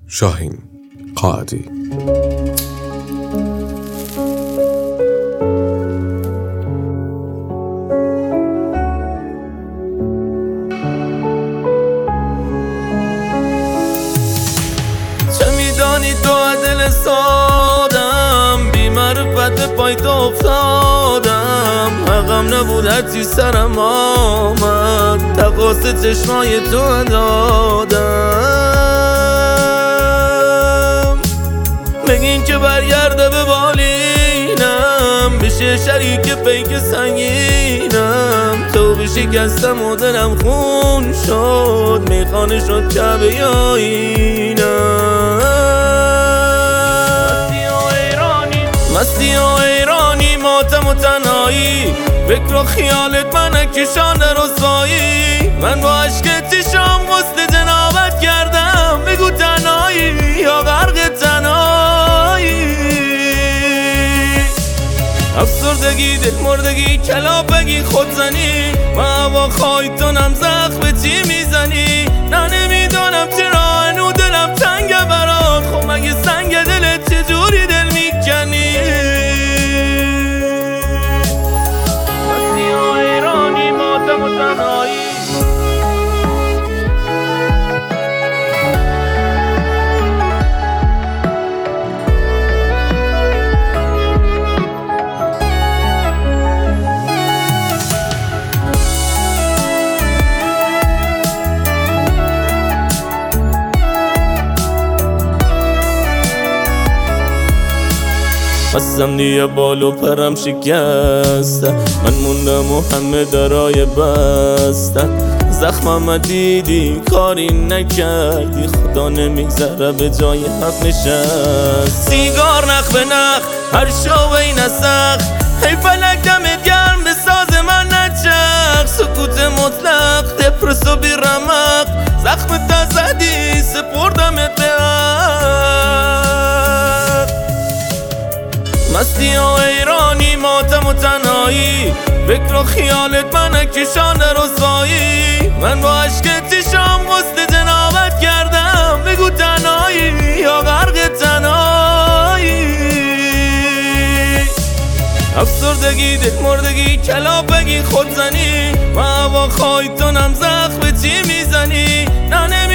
شاهین قائدی. چه میدانی تو دل سادم، بی معرفت پای تو افتادم، حقم نبود هرچی سرم آمد، تقاص چشمای تو دادم. بگین که برگرده به بالینم، بشه شریک پیک سنگینم، تو بشکستم و دلم خون شد، میخانه شد کعبه آینم. مستی و ایرانی، ماتم و تنهایی، فکر و خیالت من کشان در رسوایی، من با عشق چشام غسل جنابت کردم، بگو تنهایی یا غرق تنهایی. افسردگی، دل مردگی، کلافگی، خودزنی، و هوا خواهیتونم زخم چی میزنی؟ نه نمیدانم چرا هنو دلم تنگه برات، خب مگه سنگ دلت چجوری دل میکنی؟ مستی و ایرانی، ماتم و تنهایی. هستم دیگه بالو پرم شکسته، من موندم و همه درای بسته، زخمم دیدی کاری نکردی، خدا نمیگذره به جای حق نشست. سیگار نخ به نخ، هر شوی نسخ، هی فلک دمت گرم به ساز من نچخ، سکوت مطلق، دپرس و بی رمق، زخم تزدی سپردمت به حق. مستی و ایرانی، ماتم و تنهایی، فکر و خیالت من کشان در رسوایی، من با عشق چشام غسل جنابت کردم، بگو تنهایی یا غرق تنهایی. افسردگی، دل مردگی، کلافگی، خودزنی، و هوا خواهیتونم زخم چی میزنی؟ نه